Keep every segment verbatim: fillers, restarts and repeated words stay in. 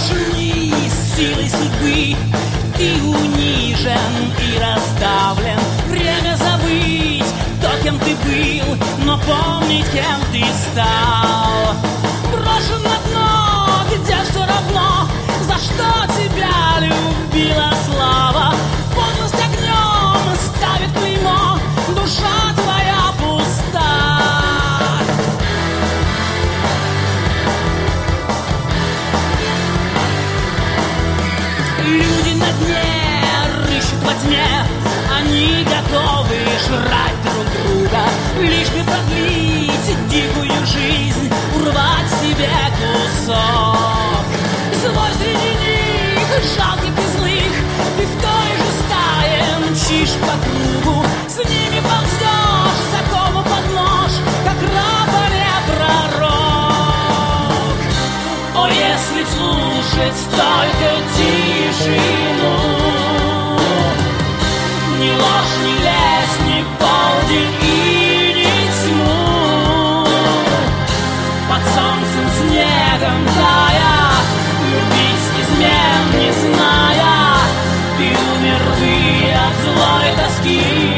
брошенный силой судьбы, ты унижен и расставлен. Время забыть то, кем ты был, но помнить, кем ты стал. Брошен на дно, где все равно, за что тебя любила слава. Подлость огнем ставит клеймо, душа твоя пуста. Люди на дне рыщут во тьме, они готовы жрать друг друга, лишь бы продлить дикую жизнь, урвать себе кусок. Злой среди них, жалких и злых, ты в той же стае мчишь по кругу. С ними ползешь, закову под нож, как раб, а не пророк. О, если слушать только тишину, ни ложь, ни лезь, ни полдень и ни тьму, под солнцем снегом тая, любить измен не зная, ты умер бы от злой тоски.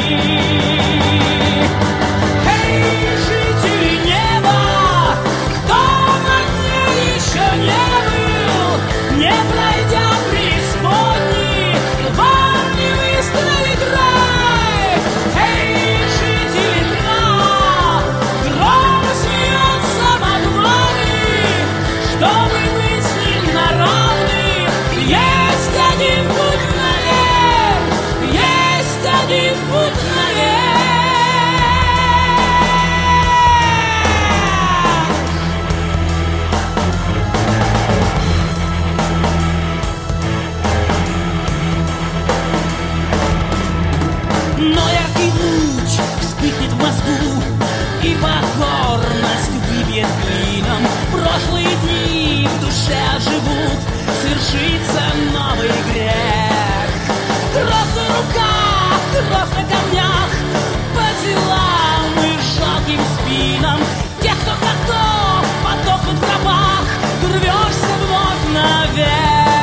Эй, жители неба, кто на дне еще не был, не пройдя преисподней, вам не выстроить рай. Эй, жители дна, гром смеется над вами, чтобы быть с ним на равных. Есть один путь наверх, есть один путь наверх. Но яркий луч вспыхнет в мозгу, и покорность выбьет клином. Прошлые дни в душе живут, свершится новый грех. Кровь на руках, кровь на камнях, по делам и жалким спинам. Тех, кто готов подохнуть в гробах, ты рвешься вновь наверх.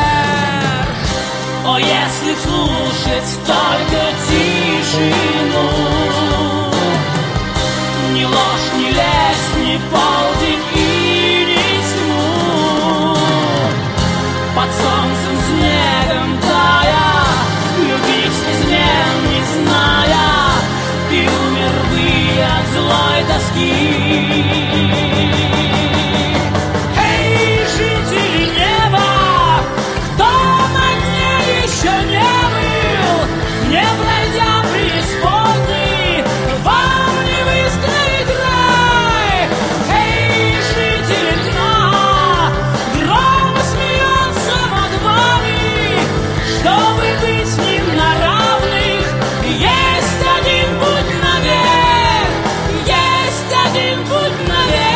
О, если слушать только тишину, ни ложь, ни лезь, ни полдень и ни тьму, под солнцем снегом тая, любить измен не зная, ты умер бы от злой тоски. Эй, жители неба, кто на дне еще не был, не пройдя преисподней, вам не выстроить рай. Эй, жители дна, гром смеется над вами, чтобы быть с ним на равных. Есть один путь наверх, есть один путь наверх.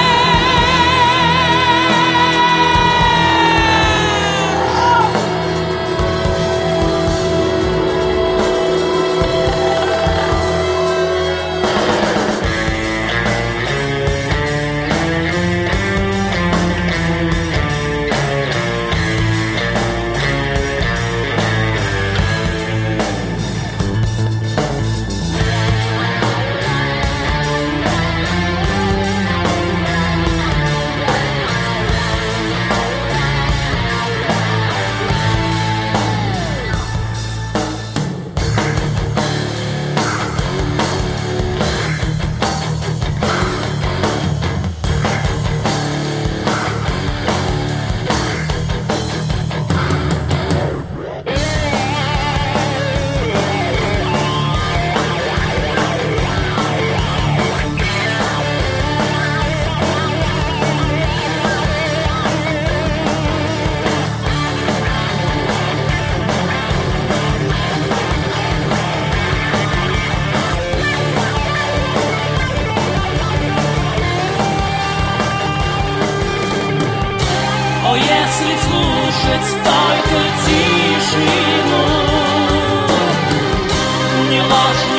О, если слушать только тишину, не ложь,